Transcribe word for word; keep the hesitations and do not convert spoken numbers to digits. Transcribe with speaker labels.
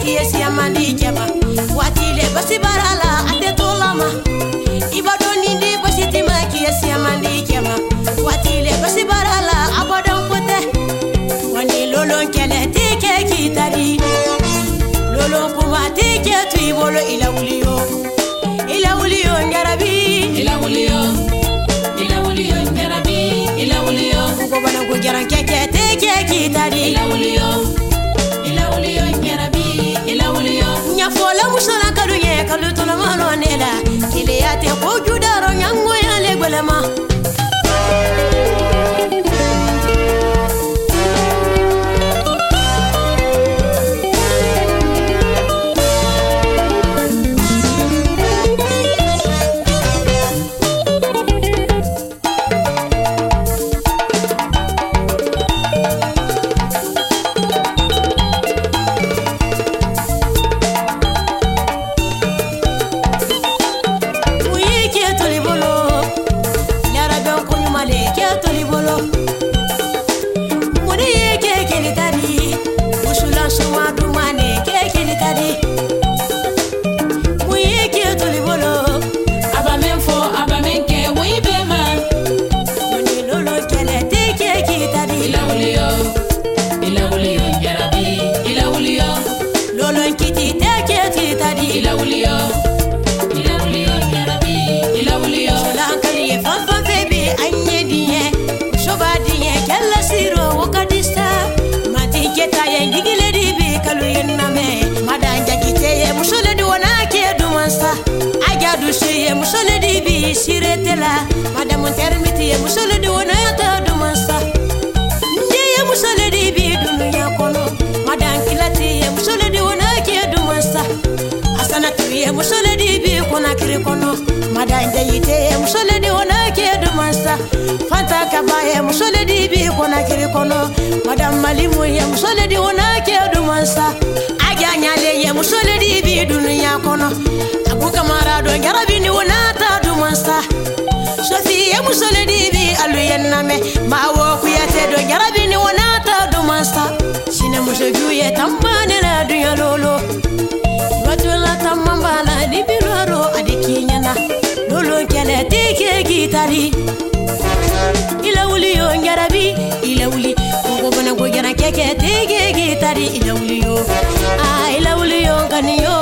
Speaker 1: kiesi amandi jama watile basi barala ate tolama ibado nindi basi tima kiesi amandi jama watile basi barala abadan kote wani lolon kele tike kitari lolon kuma tike tu ibolo ila uliyo ila uliyo ngarabi ila uliyo ila uliyo ngarabi ila uliyo ko bana ko jaran keke tike kitari ila uliyo ila uliyo ngarabi ila uliyo nya fola musala kaduye kalu tola mano nela kile yate ko judaro nyango ya legolema musole di bi siretela madame termiti ye musole di wona ta do mansa ndiye musole di bi dunya kono madame kilati ye musole di wona ke do mansa asana tuye musole di bi kona kire kono madame deyite ye musole di wona ke do mansa fanta kabaye musole di bi kona kire kono madame malimu ye musole di wona ke do mansa aga nyale ye musole di bi dunya kono abuka marado ngarabi ni wona ta do mansa sofi ye musole di bi alu yenname ma wo ku yete do ngarabi ni wona ta do mansa sine muso juye tamane la dunya lolo watula tamamba la di biloro adikinyana lolo kele tike gitari ila wuli yo ngarabi ila wuli ko bana go gana keke tike gitari ila wuli yo ah ila wuli yo kaniyo